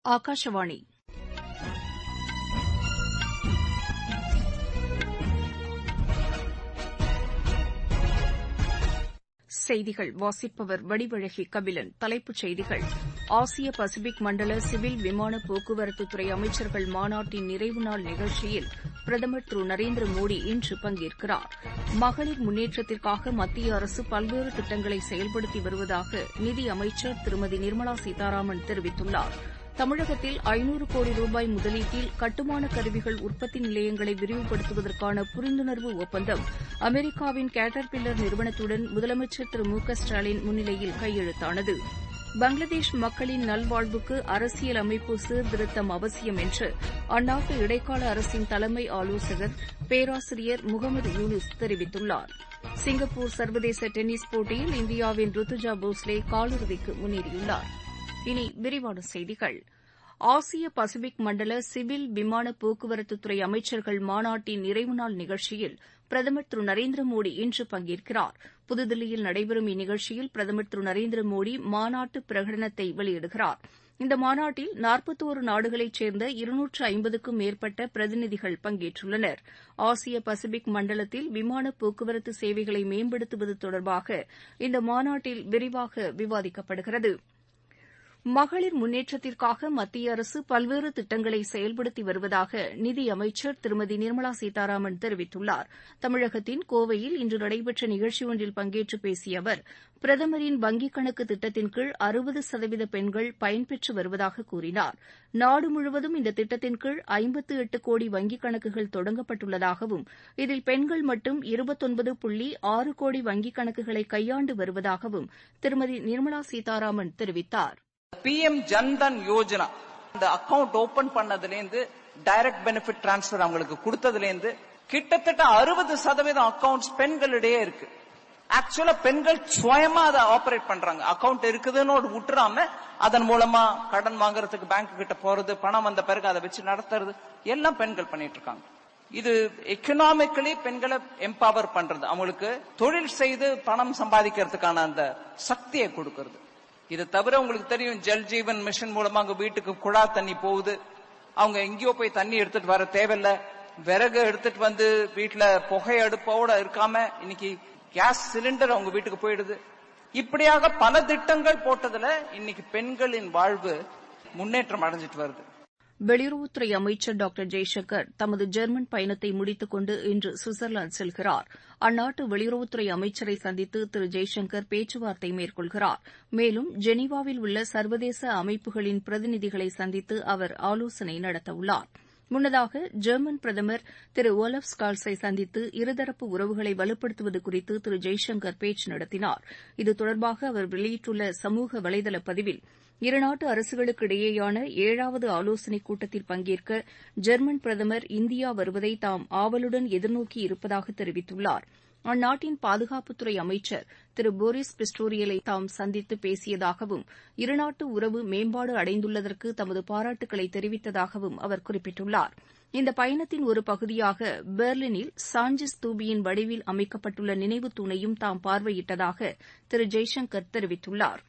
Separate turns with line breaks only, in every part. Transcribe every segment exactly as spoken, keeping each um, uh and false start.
ஆகாஷவாணி செய்திகள் வாசிப்பவர் வடிவழகி கபிலன். தலைப்புச் செய்திகள்: ஆசிய பசிபிக் மண்டல சிவில் விமான போக்குவரத்துத்துறை அமைச்சர்கள் மாநாட்டின் நிறைவு நாள் நிகழ்ச்சியில் பிரதமர் திரு நரேந்திர மோடி இன்று பங்கேற்கிறார். மகளிர் முன்னேற்றத்திற்காக மத்திய அரசு பல்வேறு திட்டங்களை செயல்படுத்தி வருவதாக நிதியமைச்சர் திருமதி நிர்மலா சீதாராமன் தெரிவித்துள்ளார். தமிழகத்தில் ஐநூறு கோடி ரூபாய் முதலீட்டில் கட்டுமான கருவிகள் உற்பத்தி நிலையங்களை விரிவுபடுத்துவதற்கான புரிந்துணர்வு ஒப்பந்தம் அமெரிக்காவின் கேட்டர்பில்லர் நிறுவனத்துடன் முதலமைச்சர் திரு மு க ஸ்டாலின் முன்னிலையில் கையெழுத்தானது. பங்களாதேஷ் மக்களின் நல்வாழ்வுக்கு அரசியல் அமைப்பு சீர்திருத்தம் அவசியம் என்று அந்நாட்டு இடைக்கால அரசின் தலைமை ஆலோசகர் பேராசிரியர் முகமது யூனுஸ் தெரிவித்துள்ளார். சிங்கப்பூர் சர்வதேச டென்னிஸ் போட்டியில் இந்தியாவின் ருத்துஜா போஸ்லே காலிறுதிக்கு முன்னேறியுள்ளார். இனி விரிவான செய்திகள். ஆசிய பசிபிக் மண்டல சிவில் விமான போக்குவரத்துத்துறை அமைச்சர்கள் மாநாட்டின் நிறைவு நாள் நிகழ்ச்சியில் பிரதமர் திரு நரேந்திர மோடி இன்று பங்கேற்கிறார். புதுதில்லியில் நடைபெறும் இந்நிகழ்ச்சியில் பிரதமர் திரு நரேந்திர மோடி மாநாட்டு பிரகடனத்தை வெளியிடுகிறார். இந்த மாநாட்டில் நாற்பத்தோரு நாடுகளைச் சேர்ந்த இருநூற்று ஐம்பதுக்கும் மேற்பட்ட பிரதிநிதிகள் பங்கேற்றுள்ளனர். ஆசிய பசிபிக் மண்டலத்தில் விமான போக்குவரத்து சேவைகளை மேம்படுத்துவது தொடர்பாக இந்த மாநாட்டில் விரிவாக விவாதிக்கப்படுகிறது. மகளிர் முன்னேற்றத்திற்காக மத்திய அரசு பல்வேறு திட்டங்களை செயல்படுத்தி வருவதாக நிதியமைச்சர் திருமதி நிர்மலா சீதாராமன் தெரிவித்துள்ளார். தமிழகத்தின் கோவையில் இன்று நடைபெற்ற நிகழ்ச்சி ஒன்றில் பங்கேற்று பேசிய அவர், பிரதமரின் வங்கிக் கணக்கு திட்டத்தின் கீழ் அறுபது சதவீத பெண்கள் பயன்பெற்று வருவதாக கூறினார். நாடு முழுவதும் இந்த திட்டத்தின் கீழ் ஐம்பத்து எட்டு கோடி வங்கிக் கணக்குகள் தொடங்கப்பட்டுள்ளதாகவும் இதில் பெண்கள் மட்டும் இருபத்தொன்பது புள்ளி ஆறு கோடி வங்கிக் கணக்குகளை கையாண்டு வருவதாகவும் திருமதி நிர்மலா சீதாராமன் தெரிவித்தார்.
பி எம் ஜன்தன் யோஜனா இந்த அக்கவுண்ட் ஓபன் பண்ணதுலேருந்து டைரக்ட் பெனிஃபிட் டிரான்ஸ்பர் அவங்களுக்கு கொடுத்ததுலேருந்து கிட்டத்தட்ட அறுபது சதவீதம் அக்கவுண்ட்ஸ் பெண்களிடையே இருக்கு. ஆக்சுவலா பெண்கள் சுயமா அதை ஆபரேட் பண்றாங்க. அக்கவுண்ட் இருக்குதுன்னு விட்டுறாம அதன் மூலமா கடன் வாங்குறதுக்கு பேங்க் கிட்ட போறது, பணம் வந்த பிறகு அதை வச்சு நடத்துறது எல்லாம் பெண்கள் பண்ணிட்டு இருக்காங்க. இது எக்கனாமிக்கலி பெண்களை எம்பவர் பண்றது, அவங்களுக்கு தொழில் செய்து பணம் சம்பாதிக்கிறதுக்கான அந்த சக்தியை கொடுக்கறது. இது தவிர உங்களுக்கு தெரியும், ஜல் ஜீவன் மிஷன் மூலமா அவங்க வீட்டுக்கு குழா தண்ணி போகுது. அவங்க எங்கேயோ போய் தண்ணி எடுத்துட்டு வர தேவையில்லை. விறகு எடுத்துட்டு வந்து வீட்டுல புகை அடுப்போட இருக்காம இன்னைக்கு கேஸ் சிலிண்டர் அவங்க வீட்டுக்கு போயிடுது. இப்படியாக பல திட்டங்கள் போட்டதுல இன்னைக்கு பெண்களின் வாழ்வு முன்னேற்றம் அடைஞ்சிட்டு வருது.
வெளியுறவுத்துறை அமைச்சர் டாக்டர் ஜெய்சங்கர் தமது ஜெர்மன் பயணத்தை முடித்துக் கொண்டு இன்று சுவிட்சர்லாந்து செல்கிறார். அந்நாட்டு வெளியுறவுத்துறை அமைச்சரை சந்தித்து திரு ஜெய்சங்கர் பேச்சுவார்த்தை மேற்கொள்கிறார். மேலும் ஜெனீவாவில் உள்ள சர்வதேச அமைப்புகளின் பிரதிநிதிகளை சந்தித்து அவர் ஆலோசனை நடத்தவுள்ளார். முன்னதாக ஜெர்மன் பிரதமர் திரு ஓலப் ஸ்கால்ஸை சந்தித்து இருதரப்பு உறவுகளை வலுப்படுத்துவது குறித்து திரு ஜெய்சங்கர் பேச்சு நடத்தினார். இது தொடர்பாக அவர் வெளியிட்டுள்ள சமூக வலைதள பதிவில், இருநாட்டு அரசுகளுக்கு இடையேயான ஏழாவது ஆலோசனைக் கூட்டத்தில் பங்கேற்க ஜெர்மன் பிரதமர் இந்தியா வருவதை தாம் ஆவலுடன் எதிர்நோக்கி இருப்பதாக தெரிவித்துள்ளார். அந்நாட்டின் பாதுகாப்புத்துறை அமைச்சர் திரு போரிஸ் பிஸ்டோரியலை தாம் சந்தித்து பேசியதாகவும் இருநாட்டு உறவு மேம்பாடு அடைந்துள்ளதற்கு தமது பாராட்டுக்களை தெரிவித்ததாகவும் அவர் குறிப்பிட்டுள்ளார். இந்த பயணத்தின் ஒரு பகுதியாக பெர்லினில் சாஞ்சிஸ் தூபியின் வடிவில் அமைக்கப்பட்டுள்ள நினைவு தூணையும் தாம் பார்வையிட்டதாக திரு ஜெய்சங்கர் தெரிவித்துள்ளார்.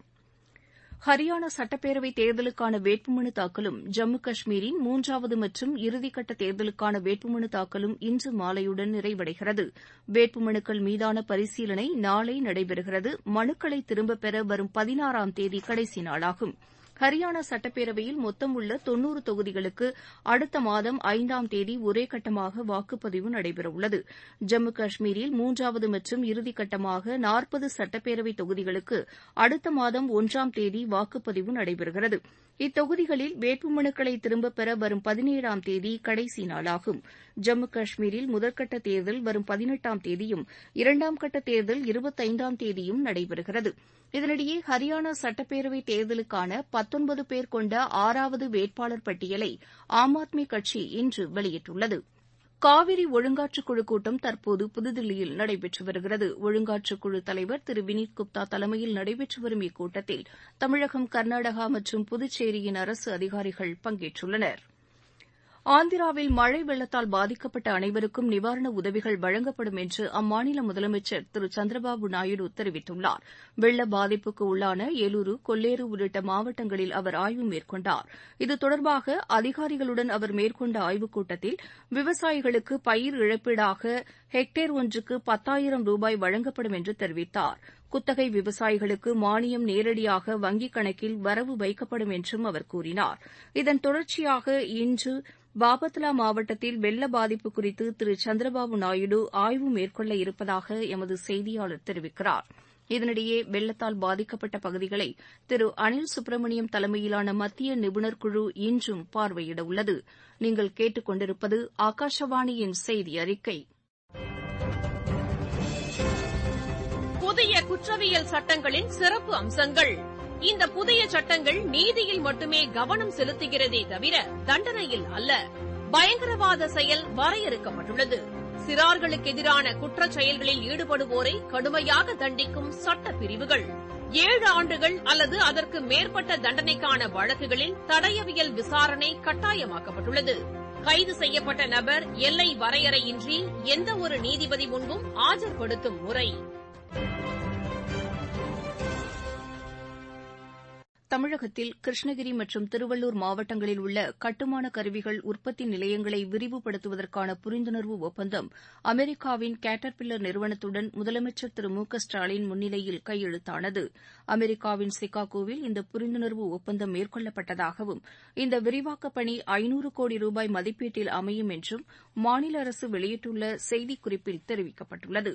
ஹரியானா சட்டப்பேரவைத் தேர்தலுக்கான வேட்புமனு தாக்கலும் ஜம்மு காஷ்மீரின் மூன்றாவது மற்றும் இறுதிக்கட்ட தேர்தலுக்கான வேட்புமனு தாக்கலும் இன்று மாலையுடன் நிறைவடைகிறது. வேட்புமனுக்கள் மீதான பரிசீலனை நாளை நடைபெறுகிறது. மனுக்களை திரும்பப் பெற வரும் பதினாறாம் தேதி கடைசி நாளாகும். ஹரியானா சட்டப்பேரவையில் மொத்தம் உள்ள தொன்னூறு தொகுதிகளுக்கு அடுத்த மாதம் ஐந்தாம் தேதி ஒரே கட்டமாக வாக்குப்பதிவு நடைபெறவுள்ளது. ஜம்மு காஷ்மீரில் மூன்றாவது மற்றும் இறுதிக்கட்டமாக நாற்பது சட்டப்பேரவை தொகுதிகளுக்கு அடுத்த மாதம் ஒன்றாம் தேதி வாக்குப்பதிவு நடைபெறுகிறது. இத்தொகுதிகளில் வேட்புமனுக்களை திரும்பப் பெற வரும் பதினேழாம் தேதி கடைசி நாளாகும். ஜம்மு காஷ்மீரில் முதற்கட்ட தேர்தல் வரும் பதினெட்டாம் தேதியும் இரண்டாம் கட்ட தேர்தல் இருபத்தைந்தாம் தேதியும் நடைபெறுகிறது. இதனிடையே ஹரியானா சட்டப்பேரவை தேர்தலுக்கான பத்தொன்பது பேர் கொண்ட ஆறாவது வேட்பாளர் பட்டியலை ஆம் ஆத்மி கட்சி இன்று வெளியிட்டுள்ளது. காவிரி ஒழுங்காற்றுக்குழு கூட்டம் தற்போது புதுதில்லியில் நடைபெற்று வருகிறது. ஒழுங்காற்றுக்குழு தலைவர் திரு வினித் குப்தா தலைமையில் நடைபெற்று வரும் இக்கூட்டத்தில் தமிழகம், கர்நாடகா மற்றும் புதுச்சேரியின் அரசு அதிகாரிகள் பங்கேற்றுள்ளனர். ஆந்திராவில் மழை வெள்ளத்தால் பாதிக்கப்பட்ட அனைவருக்கும் நிவாரண உதவிகள் வழங்கப்படும் என்று அம்மாநில முதலமைச்சர் திரு சந்திரபாபு நாயுடு தெரிவித்துள்ளார். வெள்ள பாதிப்புக்கு உள்ளான ஏலூரு, கொல்லேரு உள்ளிட்ட மாவட்டங்களில் அவர் ஆய்வு மேற்கொண்டார். இது தொடர்பாக அதிகாரிகளுடன் அவர் மேற்கொண்ட ஆய்வுக் கூட்டத்தில் விவசாயிகளுக்கு பயிர் இழப்பீடாக ஹெக்டேர் ஒன்றுக்கு பத்தாயிரம் ரூபாய் வழங்கப்படும் என்று தெரிவித்தார். குத்தகை விவசாயிகளுக்கு மானியம் நேரடியாக வங்கிக் கணக்கில் வரவு வைக்கப்படும் என்றும் அவர் கூறினார். இதன் தொடர்ச்சியாக இன்று பாபத்லா மாவட்டத்தில் வெள்ள பாதிப்பு குறித்து திரு சந்திரபாபு நாயுடு ஆய்வு மேற்கொள்ள இருப்பதாக எமது செய்தியாளர் தெரிவிக்கிறார். இதனிடையே வெள்ளத்தால் பாதிக்கப்பட்ட பகுதிகளை திரு அனில் சுப்பிரமணியம் தலைமையிலான மத்திய நிபுணர் குழு இன்றும் பார்வையிட உள்ளது. நீங்கள் கேட்டுக் கொண்டிருப்பது ஆகாஷவாணியின் செய்தி அறிக்கை.
புதிய குற்றவியல் சட்டங்களின் சிறப்பு அம்சங்கள். இந்த புதிய சட்டங்கள் நீதியில் மட்டுமே கவனம் செலுத்துகிறதே தவிர தண்டனையில் அல்ல. பயங்கரவாத செயல் வரையறுக்கப்பட்டுள்ளது. சிறார்களுக்கு எதிரான குற்றச் செயல்களில் ஈடுபடுவோரை கடுமையாக தண்டிக்கும் சட்ட பிரிவுகள். ஏழு ஆண்டுகள் அல்லது அதற்கு மேற்பட்ட தண்டனைக்கான வழக்குகளில் தடயவியல் விசாரணை கட்டாயமாக்கப்பட்டுள்ளது. கைது செய்யப்பட்ட நபர் எல்லை வரையறையின்றி எந்த ஒரு நீதிபதி முன்பும் ஆஜர்படுத்தும் முறை.
தமிழகத்தில் கிருஷ்ணகிரி மற்றும் திருவள்ளூர் மாவட்டங்களில் உள்ள கட்டுமான கருவிகள் உற்பத்தி நிலையங்களை விரிவுபடுத்துவதற்கான புரிந்துணர்வு ஒப்பந்தம் அமெரிக்காவின் கேட்டர்பில்லர் நிறுவனத்துடன் முதலமைச்சர் திரு மு க ஸ்டாலின் முன்னிலையில் கையெழுத்தானது. அமெரிக்காவின் சிகாகோவில் இந்த புரிந்துணர்வு ஒப்பந்தம் மேற்கொள்ளப்பட்டதாகவும் இந்த விரிவாக்கப் பணி ஐநூறு கோடி ரூபாய் மதிப்பீட்டில் அமையும் என்றும் மாநில அரசு வெளியிட்டுள்ள செய்திக்குறிப்பில் தெரிவிக்கப்பட்டுள்ளது.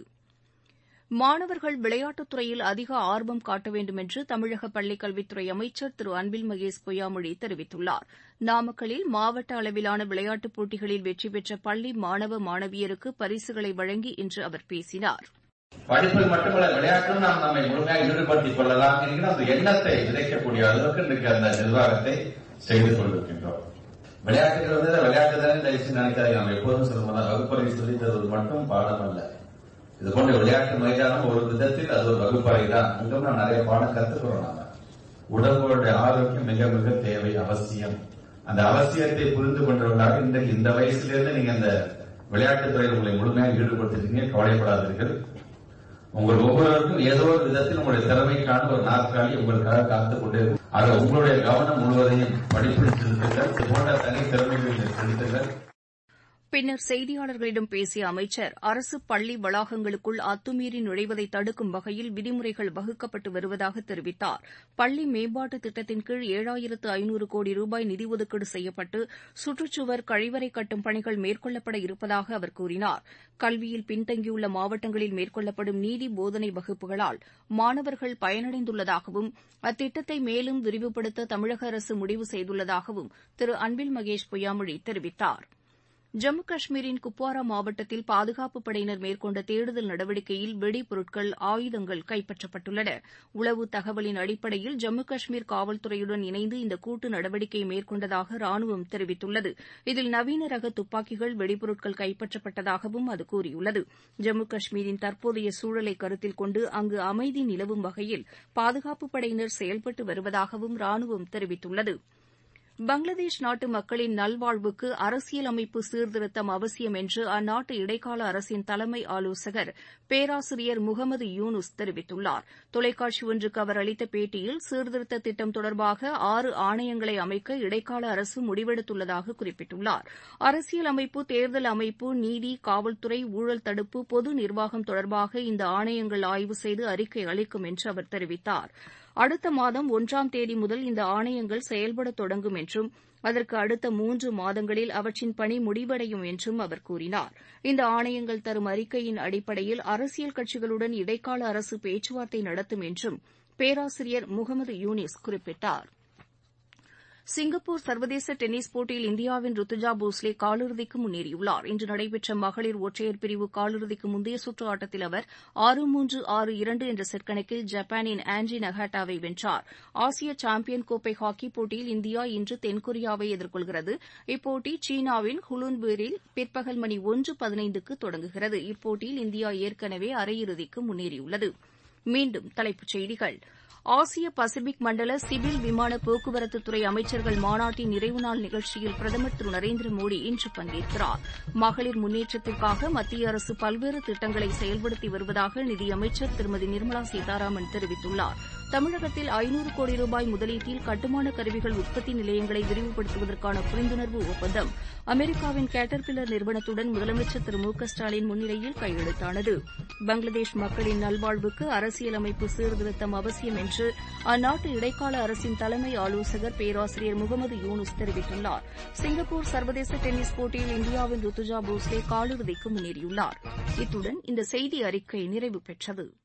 மாணவர்கள் விளையாட்டுத் துறையில் அதிக ஆர்வம் காட்ட வேண்டும் என்று தமிழக பள்ளிக் கல்வித்துறை அமைச்சர் திரு அன்பில் மகேஷ் பொய்யாமொழி தெரிவித்துள்ளார். நாமக்கல்லில் மாவட்ட அளவிலான விளையாட்டுப் போட்டிகளில் வெற்றி பெற்ற பள்ளி மாணவ மாணவியருக்கு பரிசுகளை வழங்கி இன்று அவர் பேசினார்.
படிப்பில் மட்டுமல்ல, விளையாட்டும் நாம் நம்மை முழுமையாக ஈடுபடுத்திக் கொள்ளலாம் என்கிற அந்த எண்ணத்தை விதைக்கக்கூடிய அளவுக்கு இன்றைக்கு அந்த நிர்வாகத்தை செய்து கொண்டிருக்கின்றோம். விளையாட்டுகள் வந்து விளையாட்டு தானே தயவுசெய்து நினைக்காதீங்க. நம்ம எப்போதும் சொல்லுவோம், வகுப்பறை சொல்லி தருவது மட்டும் பாடம் அல்ல. இது போன்ற விளையாட்டு மைதானம் ஒரு விதத்தில் அது ஒரு வகுப்பறை தான். அங்கும் நான் நிறைய பாடம் கத்துக்கிறோம். நாம உடம்புடைய ஆரோக்கியம் மிக மிக தேவை, அவசியம். அந்த அவசியத்தை புரிந்து கொண்டவர்களாக இன்றைக்கு இந்த வயசுலேருந்து நீங்க அந்த விளையாட்டுத் துறையில் உங்களை முழுமையாக ஈடுபடுத்திருக்கீங்க. கவலைப்படாதீர்கள். உங்கள் ஒவ்வொருவருக்கும் ஏதோ ஒரு விதத்தில் உங்களுடைய திறமைக்கான ஒரு நாற்காலி உங்களுக்காக காத்துக் கொண்டே இருக்கும். ஆக உங்களுடைய கவனம் முழுவதையும் படிப்பில் செலுத்துங்கள். இது போன்ற தனி திறமைகளில் செலுத்துங்கள்.
பின்னர் செய்தியாளர்களிடம் பேசிய அமைச்சர், அரசு பள்ளி வளாகங்களுக்குள் அத்துமீறி நுழைவதை தடுக்கும் வகையில் விதிமுறைகள் வகுக்கப்பட்டு வருவதாக தெரிவித்தார். பள்ளி மேம்பாட்டு திட்டத்தின் கீழ் ஏழாயிரத்து ஐநூறு கோடி ரூபாய் நிதி ஒதுக்கீடு செய்யப்பட்டு சுற்றுச்சுவர், கழிவறை கட்டும் பணிகள் மேற்கொள்ளப்பட இருப்பதாக அவர் கூறினார். கல்வியில் பின்தங்கியுள்ள மாவட்டங்களில் மேற்கொள்ளப்படும் நீதி போதனை வகுப்புகளால் மாணவர்கள் பயனடைந்துள்ளதாகவும் அத்திட்டத்தை மேலும் விரிவுபடுத்த தமிழக அரசு முடிவு செய்துள்ளதாகவும் திரு அன்பில் மகேஷ் பொய்யாமொழி தெரிவித்தார். ஜம்மு காஷ்மீரின் குப்வாரா மாவட்டத்தில் பாதுகாப்புப் படையினர் மேற்கொண்ட தேடுதல் நடவடிக்கையில் வெடிபொருட்கள், ஆயுதங்கள் கைப்பற்றப்பட்டுள்ளன. உளவு தகவலின் அடிப்படையில் ஜம்மு காஷ்மீர் காவல்துறையுடன் இணைந்து இந்த கூட்டு நடவடிக்கையை மேற்கொண்டதாக ராணுவம் தெரிவித்துள்ளது. இதில் நவீன ரக துப்பாக்கிகள், வெடிபொருட்கள் கைப்பற்றப்பட்டதாகவும் அது கூறியுள்ளது. ஜம்மு காஷ்மீரின் தற்போதைய சூழலை கருத்தில் கொண்டு அங்கு அமைதி நிலவும் வகையில் பாதுகாப்புப் படையினர் செயல்பட்டு வருவதாகவும் ராணுவம் தெரிவித்துள்ளது. பங்களாதேஷ் நாட்டு மக்களின் நல்வாழ்வுக்கு அரசியல் அமைப்பு சீர்திருத்தம் அவசியம் என்று அந்நாட்டு இடைக்கால அரசின் தலைமை ஆலோசகர் பேராசிரியர் முகமது யூனுஸ் தெரிவித்துள்ளார். தொலைக்காட்சி ஒன்றுக்கு அவர் அளித்த பேட்டியில் சீர்திருத்த திட்டம் தொடர்பாக ஆறு ஆணையங்களை அமைக்க இடைக்கால அரசு முடிவெடுத்துள்ளதாக குறிப்பிட்டுள்ளார். அரசியல் அமைப்பு, தேர்தல் அமைப்பு, நீதி, காவல்துறை, ஊழல் தடுப்பு, பொது நிர்வாகம் தொடர்பாக இந்த ஆணையங்கள் ஆய்வு செய்து அறிக்கை அளிக்கும் என்று அவர் தெரிவித்தார். அடுத்த மாதம் ஒன்றாம் தேதி முதல் இந்த ஆணையங்கள் செயல்பட தொடங்கும் என்றும் அதற்கு அடுத்த மூன்று மாதங்களில் அவற்றின் பணி முடிவடையும் என்றும் அவர் கூறினார். இந்த ஆணையங்கள் தரும் அறிக்கையின் அடிப்படையில் அரசியல் கட்சிகளுடன் இடைக்கால அரசு பேச்சுவார்த்தை நடத்தும் என்றும் பேராசிரியர் முகமது யூனிஸ் குறிப்பிட்டார். சிங்கப்பூர் சர்வதேச டென்னிஸ் போட்டியில் இந்தியாவின் ருத்துஜா போஸ்லே காலிறுதிக்கு முன்னேறியுள்ளார். இன்று நடைபெற்ற மகளிர் ஒற்றையர் பிரிவு காலிறுதிக்கு முந்தைய சுற்று ஆட்டத்தில் அவர் ஆறு மூன்று ஆறு இரண்டு என்ற செட் கணக்கில் ஜப்பானின் ஆன்ஜி நகாட்டாவை வென்றார். ஆசிய சாம்பியன் கோப்பை ஹாக்கி போட்டியில் இந்தியா இன்று தென்கொரியாவை எதிர்கொள்கிறது. இப்போட்டி சீனாவின் ஹுலுன்பேரில் பிற்பகல் மணி ஒன்று பதினைந்துக்கு தொடங்குகிறது. இப்போட்டியில் இந்தியா ஏற்கனவே அரையிறுதிக்கு முன்னேறியுள்ளது. மீண்டும் தலைப்புச் செய்திகள். ஆசிய பசிபிக் மண்டல சிவில் விமான போக்குவரத்துத்துறை அமைச்சர்கள் மாநாட்டின் நிறைவு நாள் நிகழ்ச்சியில் பிரதமர் திரு நரேந்திர மோடி இன்று பங்கேற்கிறார். மகளிர் முன்னேற்றத்திற்காக மத்திய அரசு பல்வேறு திட்டங்களை செயல்படுத்தி வருவதாக நிதியமைச்சர் திருமதி நிர்மலா சீதாராமன் தெரிவித்துள்ளார். தமிழகத்தில் ஐநூறு கோடி ரூபாய் முதலீட்டில் கட்டுமான கருவிகள் உற்பத்தி நிலையங்களை விரிவுபடுத்துவதற்கான புரிந்துணர்வு ஒப்பந்தம் அமெரிக்காவின் கேட்டர்பில்லர் நிறுவனத்துடன் முதலமைச்சர் திரு மு க ஸ்டாலின் முன்னிலையில் கையெழுத்தானது. பங்களாதேஷ் மக்களின் நல்வாழ்வுக்கு அரசியலமைப்பு சீர்திருத்தம் அவசியம் என்று அந்நாட்டு இடைக்கால அரசின் தலைமை ஆலோசகர் பேராசிரியர் முகமது யூனுஸ் தெரிவித்துள்ளார். சிங்கப்பூர் சர்வதேச டென்னிஸ் போட்டியில் இந்தியாவின் ருத்துஜா போஸ்லே காலிறுதிக்கு முன்னேறியுள்ளார். இத்துடன் இந்த செய்தி அறிக்கை நிறைவு பெற்றது.